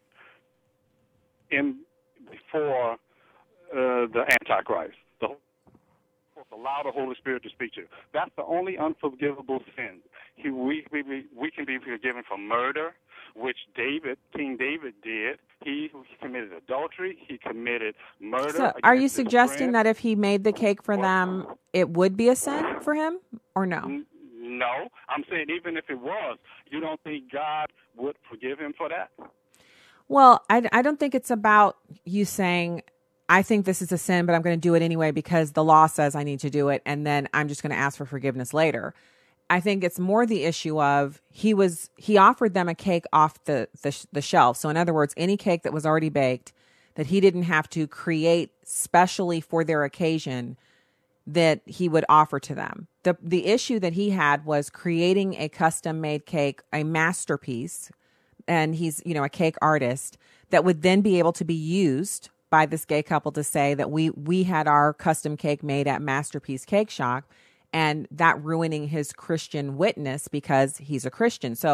in before uh, the Antichrist. The, allow the Holy Spirit to speak to you. That's the only unforgivable sin. He, we, we, we can be forgiven for murder, which David, King David did. He, he committed adultery. He committed murder. So are you suggesting that if he made the cake for them, it would be a sin for him, or no? No. I'm saying even if it was, you don't think God would forgive him for that? Well, I, I don't think it's about you saying, I think this is a sin, but I'm going to do it anyway because the law says I need to do it, and then I'm just going to ask for forgiveness later. I think it's more the issue of he was he offered them a cake off the, the the shelf. So in other words, any cake that was already baked that he didn't have to create specially for their occasion, that he would offer to them. The the issue that he had was creating a custom made cake, a masterpiece, and he's, you know, a cake artist that would then be able to be used by this gay couple to say that we we had our custom cake made at Masterpiece Cake Shop, and that ruining his Christian witness because he's a Christian. So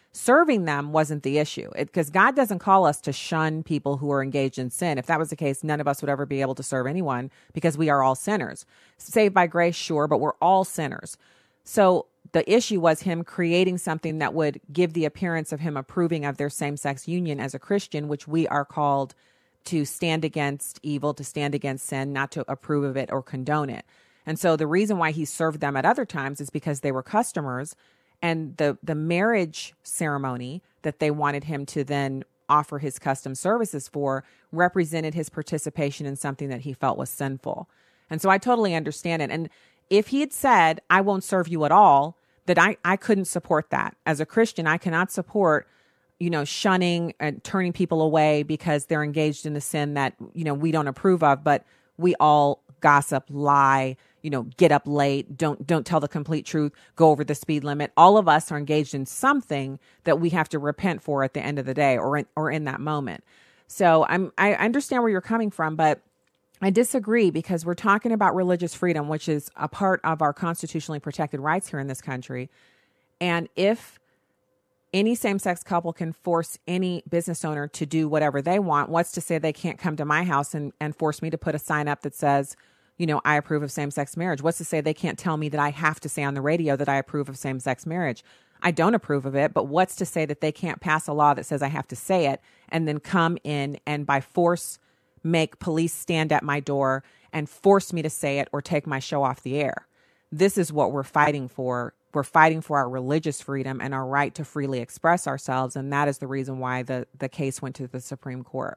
Serving them wasn't the issue, because God doesn't call us to shun people who are engaged in sin. If that was the case, none of us would ever be able to serve anyone, because we are all sinners. Saved by grace, sure, but we're all sinners. So the issue was him creating something that would give the appearance of him approving of their same-sex union as a Christian, which we are called to stand against evil, to stand against sin, not to approve of it or condone it. And so the reason why he served them at other times is because they were customers, and the, the marriage ceremony that they wanted him to then offer his custom services for represented his participation in something that he felt was sinful. And so I totally understand it. And if he had said, I won't serve you at all, that I, I couldn't support that. As a Christian, I cannot support, you know, shunning and turning people away because they're engaged in a sin that, you know, we don't approve of, but we all gossip, lie, you know, get up late, don't don't tell the complete truth, go over the speed limit. All of us are engaged in something that we have to repent for at the end of the day, or in, or in that moment. So I'm I understand where you're coming from, but I disagree, because we're talking about religious freedom, which is a part of our constitutionally protected rights here in this country. And if any same-sex couple can force any business owner to do whatever they want, what's to say they can't come to my house and, and force me to put a sign up that says, you know, I approve of same-sex marriage? What's to say they can't tell me that I have to say on the radio that I approve of same-sex marriage? I don't approve of it, but what's to say that they can't pass a law that says I have to say it and then come in and by force make police stand at my door and force me to say it or take my show off the air? This is what we're fighting for. We're fighting for our religious freedom and our right to freely express ourselves, and that is the reason why the, the case went to the Supreme Court.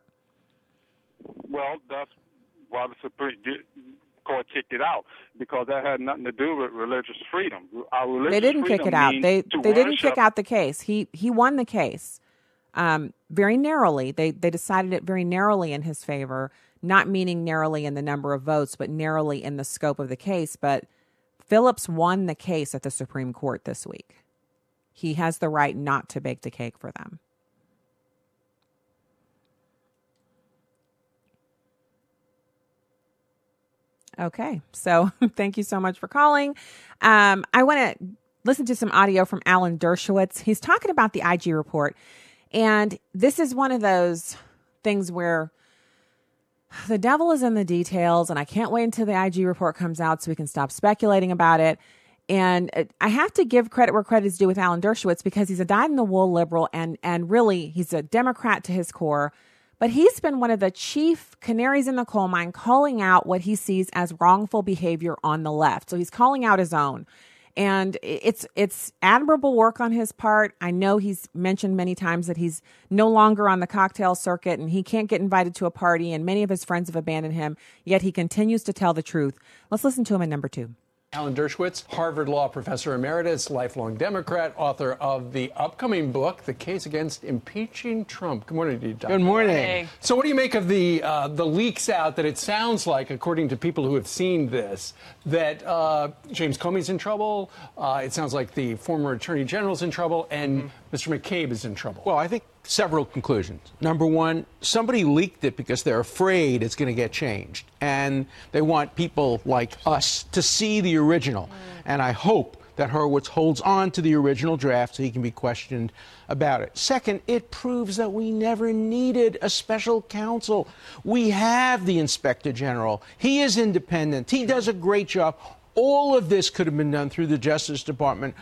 Well, that's why the Supreme Court kicked it out, because that had nothing to do with religious freedom. Our religious they didn't kick it out. They they didn't kick out the case. He he won the case um, very narrowly. They they decided it very narrowly in his favor, not meaning narrowly in the number of votes, but narrowly in the scope of the case. But Phillips won the case at the Supreme Court this week. He has the right not to bake the cake for them. Okay, so thank you so much for calling. Um, I want to listen to some audio from Alan Dershowitz. He's talking about the I G report. And this is one of those things where the devil is in the details, and I can't wait until the I G report comes out so we can stop speculating about it. And I have to give credit where credit is due with Alan Dershowitz, because he's a dyed-in-the-wool liberal, and and really he's a Democrat to his core. But he's been one of the chief canaries in the coal mine, calling out what he sees as wrongful behavior on the left. So he's calling out his own. And it's it's admirable work on his part. I know he's mentioned many times that he's no longer on the cocktail circuit and he can't get invited to a party, and many of his friends have abandoned him, yet he continues to tell the truth. Let's listen to him at number two. Alan Dershowitz, Harvard Law Professor Emeritus, lifelong Democrat, author of the upcoming book, The Case Against Impeaching Trump. Good morning to you, Doctor Good morning. Hey. So what do you make of the uh, the leaks out that it sounds like, according to people who have seen this, that uh, James Comey's in trouble, uh, it sounds like the former Attorney General's in trouble, and mm-hmm. Mister McCabe is in trouble? Well, I think several conclusions. Number one, somebody leaked it because they're afraid it's going to get changed. And they want people like us to see the original. Mm. And I hope that Horowitz holds on to the original draft so he can be questioned about it. Second, it proves that we never needed a special counsel. We have the Inspector General. He is independent. He does a great job. All of this could have been done through the Justice Department.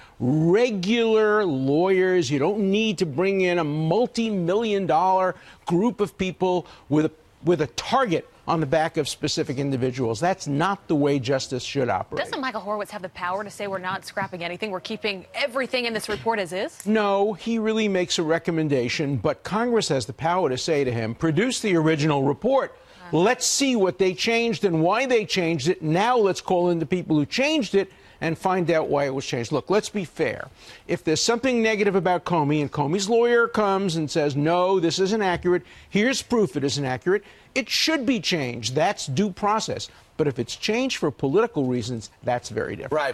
Regular lawyers. You don't need to bring in a multi-million dollar group of people with a, with a target on the back of specific individuals. That's not the way justice should operate. Doesn't Michael Horowitz have the power to say we're not scrapping anything? We're keeping everything in this report as is? No, he really makes a recommendation, but Congress has the power to say to him, produce the original report. Let's see what they changed and why they changed it. Now let's call in the people who changed it and find out why it was changed. Look, let's be fair. If there's something negative about Comey and Comey's lawyer comes and says, no, this isn't accurate, here's proof it isn't accurate, it should be changed. That's due process. But if it's changed for political reasons, that's very different. Right.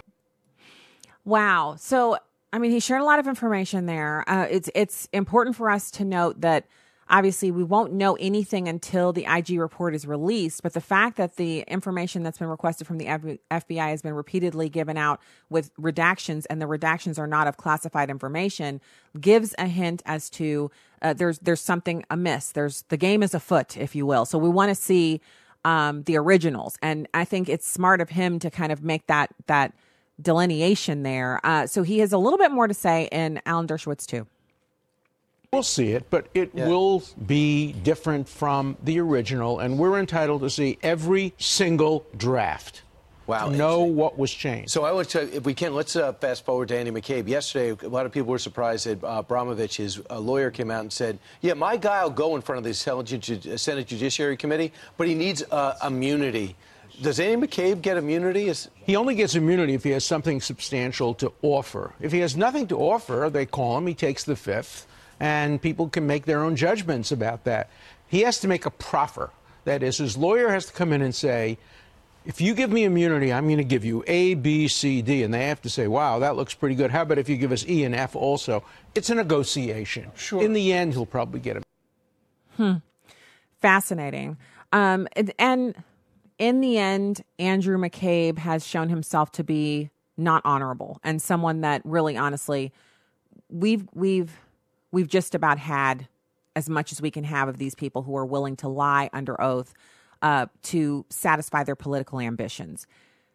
Wow. So, I mean, he shared a lot of information there. Uh, it's it's important for us to note that obviously we won't know anything until the I G report is released. But the fact that the information that's been requested from the F B I has been repeatedly given out with redactions, and the redactions are not of classified information, gives a hint as to uh, there's there's something amiss. There's the game is afoot, if you will. So we want to see um, the originals, and I think it's smart of him to kind of make that that delineation there. Uh, so he has a little bit more to say in Alan Dershowitz too. We'll see it, but it yeah. will be different from the original, and we're entitled to see every single draft. Wow. To know what was changed. So I would tell you, if we can, let's uh, fast forward to Andy McCabe. Yesterday, a lot of people were surprised that uh, Abramovich, his uh, lawyer, came out and said, yeah, my guy will go in front of the Senate Judiciary Committee, but he needs uh, immunity. Does Andy McCabe get immunity? Is... He only gets immunity if he has something substantial to offer. If he has nothing to offer, they call him, he takes the fifth, and people can make their own judgments about that. He has to make a proffer. That is, his lawyer has to come in and say, if you give me immunity, I'm going to give you A, B, C, D. And they have to say, wow, that looks pretty good. How about if you give us E and F also? It's a negotiation. Sure. In the end, he'll probably get it. Hmm. Fascinating. Um, and, and in the end, Andrew McCabe has shown himself to be not honorable and someone that really, honestly, we've we've we've just about had as much as we can have of these people who are willing to lie under oath Uh, to satisfy their political ambitions.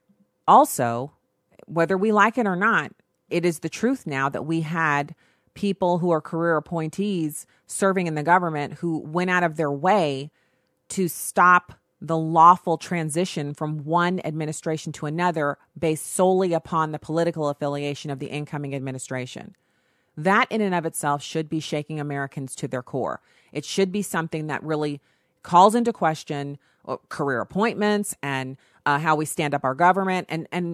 Also, whether we like it or not, it is the truth now that we had people who are career appointees serving in the government who went out of their way to stop the lawful transition from one administration to another based solely upon the political affiliation of the incoming administration. That in and of itself should be shaking Americans to their core. It should be something that really calls into question career appointments and uh, how we stand up our government and, and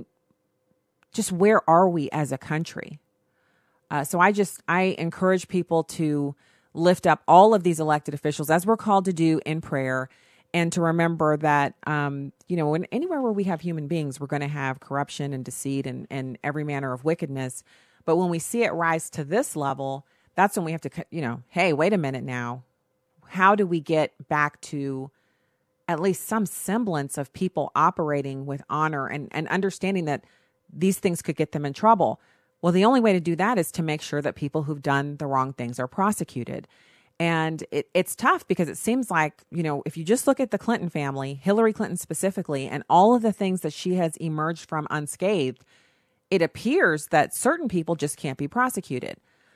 just where are we as a country. Uh, so I just, I encourage people to lift up all of these elected officials as we're called to do in prayer, and to remember that, um, you know, in, anywhere where we have human beings, we're going to have corruption and deceit and, and every manner of wickedness. But when we see it rise to this level, that's when we have to, you know, hey, wait a minute now. How do we get back to at least some semblance of people operating with honor and, and understanding that these things could get them in trouble? Well, the only way to do that is to make sure that people who've done the wrong things are prosecuted. And it, it's tough because it seems like, you know, if you just look at the Clinton family, Hillary Clinton specifically, and all of the things that she has emerged from unscathed, it appears that certain people just can't be prosecuted.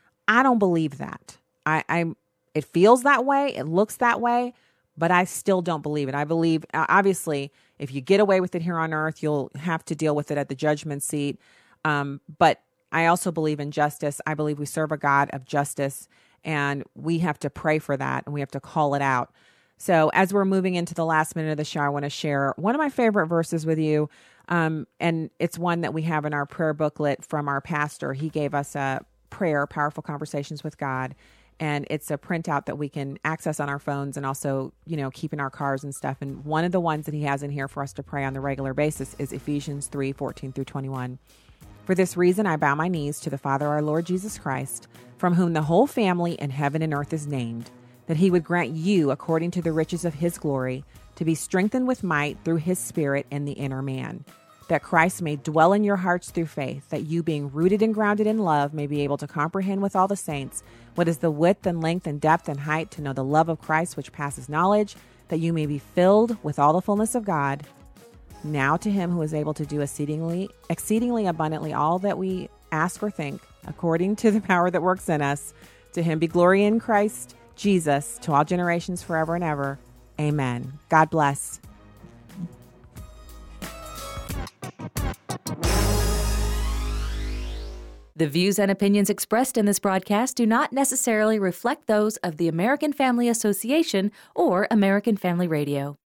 I don't believe that. I, I'm, it feels that way. It looks that way. But I still don't believe it. I believe, obviously, if you get away with it here on earth, you'll have to deal with it at the judgment seat. Um, but I also believe in justice. I believe we serve a God of justice, and we have to pray for that, and we have to call it out. So as we're moving into the last minute of the show, I want to share one of my favorite verses with you. Um, and it's one that we have in our prayer booklet from our pastor. He gave us a prayer, Powerful Conversations with God. And it's a printout that we can access on our phones and also, you know, keep in our cars and stuff. And one of the ones that he has in here for us to pray on the regular basis is Ephesians three, fourteen through twenty-one. For this reason, I bow my knees to the Father, our Lord Jesus Christ, from whom the whole family in heaven and earth is named, that he would grant you, according to the riches of his glory, to be strengthened with might through his Spirit in the inner man, that Christ may dwell in your hearts through faith, that you, being rooted and grounded in love, may be able to comprehend with all the saints what is the width and length and depth and height, to know the love of Christ which passes knowledge, that you may be filled with all the fullness of God. Now to him who is able to do exceedingly, exceedingly abundantly all that we ask or think, according to the power that works in us, to him be glory in Christ Jesus to all generations forever and ever. Amen. God bless. The views and opinions expressed in this broadcast do not necessarily reflect those of the American Family Association or American Family Radio.